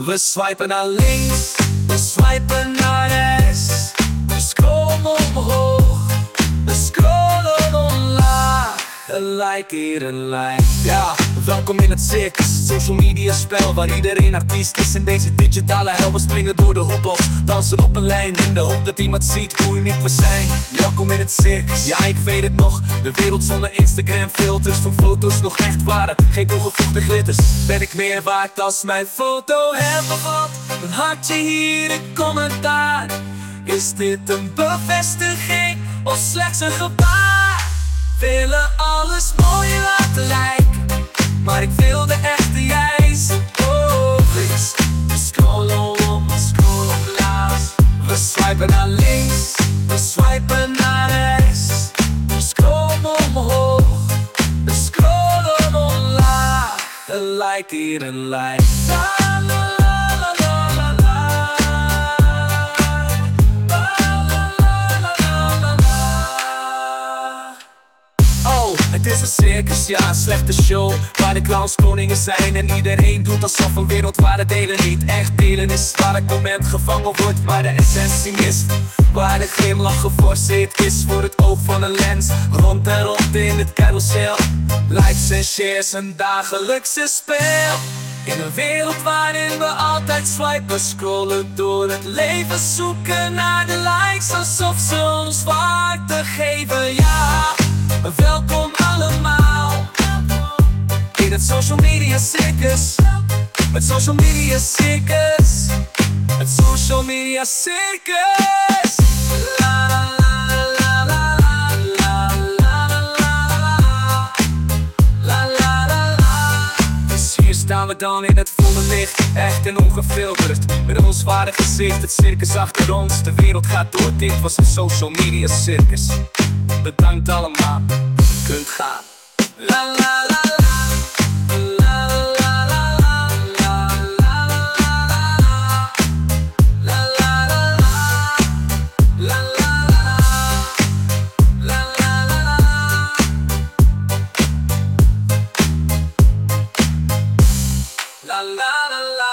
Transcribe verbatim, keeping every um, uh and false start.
We swipen naar links, we swipen naar rechts. We scrollen omhoog, we scrollen omlaag. Een like hier, een like. Ja, welkom in het circus. Social media spel waar iedereen artiest is. En deze digitale helden springen door de hoepels, dansen op een lijn in de hoop dat iemand ziet hoe uniek we zijn. Welkom in het circus, ja ik weet het nog. De wereld zonder Instagram filters, van foto's nog echt waren. Geen toegevoegde glitters, ben ik meer waard als mijn foto heb bevat. Een hartje hier, een commentaar. Is dit een bevestiging of slechts een gebaar? Willen alles mooi laten lijken, maar ik wil de echte jij zijn. Oh, please. We scrollen om, we scrollen omlaag. We swipen naar links, we swipen naar rechts. We scrollen omhoog, we scrollen omlaag. Een like hier, een like. La, la, la, la, la, la, la. Het is een circus, ja, een slechte show waar de clowns koningen zijn en iedereen doet alsof een wereld waar het delen niet echt delen is. Waar het moment gevangen wordt, maar de essentie mist. Waar de glimlach geforceerd is voor het oog van een lens. Rond en rond in het carousel. Likes en shares, een dagelijkse spel. In een wereld waarin we altijd swipen, scrollen door het leven, zoeken naar de likes alsof ze ons waarde geven, ja. Welkom allemaal in het social media circus. Het social media circus. Het social media circus. La la la la la la la la la la la la la. Dus hier staan we dan in het volle licht, echt en ongefilterd, met ons ware gezicht, het circus achter ons. De wereld gaat door, dit was een social media circus. Bedankt allemaal, je kunt gaan. La la la la. La la la la la la la. La la la la. La la la. La la la. La la la la.